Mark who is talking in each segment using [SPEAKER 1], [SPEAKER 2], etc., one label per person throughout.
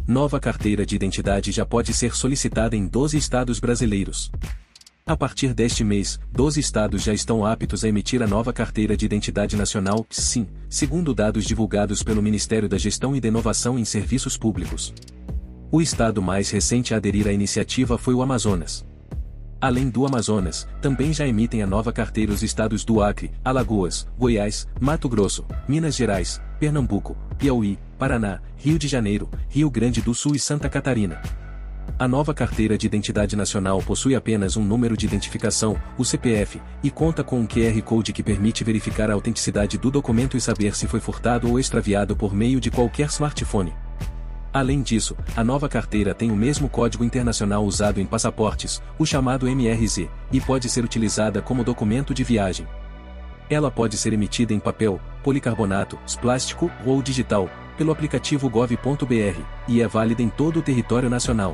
[SPEAKER 1] nova carteira de identidade já pode ser solicitada em 12 estados brasileiros. A partir deste mês, 12 estados já estão aptos a emitir a nova Carteira de Identidade Nacional, SIN, segundo dados divulgados pelo Ministério da Gestão e da Inovação em Serviços Públicos. O estado mais recente a aderir à iniciativa foi o Amazonas. Além do Amazonas, também já emitem a nova carteira os estados do Acre, Alagoas, Goiás, Mato Grosso, Minas Gerais, Pernambuco, Piauí, Paraná, Rio de Janeiro, Rio Grande do Sul e Santa Catarina. A nova Carteira de Identidade Nacional possui apenas um número de identificação, o CPF, e conta com um QR Code que permite verificar a autenticidade do documento e saber se foi furtado ou extraviado por meio de qualquer smartphone. Além disso, a nova carteira tem o mesmo código internacional usado em passaportes, o chamado MRZ, e pode ser utilizada como documento de viagem. Ela pode ser emitida em papel, policarbonato, plástico ou digital, pelo aplicativo gov.br, e é válida em todo o território nacional.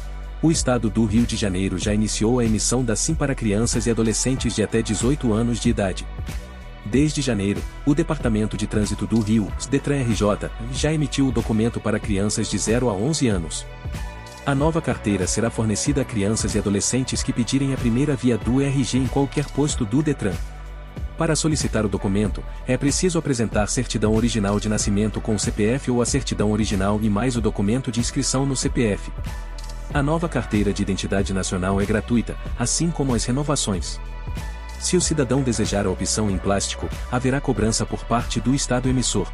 [SPEAKER 1] O estado do Rio de Janeiro já iniciou a emissão da SIM para crianças e adolescentes de até 18 anos de idade. Desde janeiro, o Departamento de Trânsito do Rio, DETRAN-RJ, já emitiu o documento para crianças de 0 a 11 anos. A nova carteira será fornecida a crianças e adolescentes que pedirem a primeira via do RG em qualquer posto do DETRAN. Para solicitar o documento, é preciso apresentar certidão original de nascimento com o CPF ou a certidão original e mais o documento de inscrição no CPF. A nova Carteira de Identidade Nacional é gratuita, assim como as renovações. Se o cidadão desejar a opção em plástico, haverá cobrança por parte do estado emissor.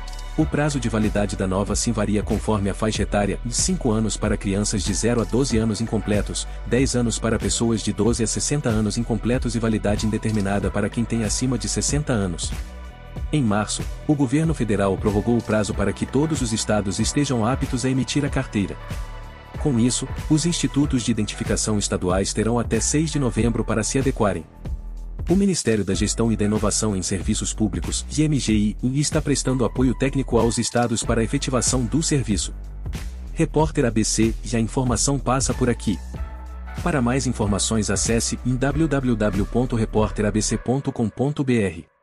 [SPEAKER 1] O prazo de validade da nova SIM varia conforme a faixa etária, 5 anos para crianças de 0 a 12 anos incompletos, 10 anos para pessoas de 12 a 60 anos incompletos e validade indeterminada para quem tem acima de 60 anos. Em março, o governo federal prorrogou o prazo para que todos os estados estejam aptos a emitir a carteira. Com isso, os institutos de identificação estaduais terão até 6 de novembro para se adequarem. O Ministério da Gestão e da Inovação em Serviços Públicos, MGI, está prestando apoio técnico aos estados para a efetivação do serviço. Repórter ABC, e a informação passa por aqui. Para mais informações acesse www.reporterabc.com.br.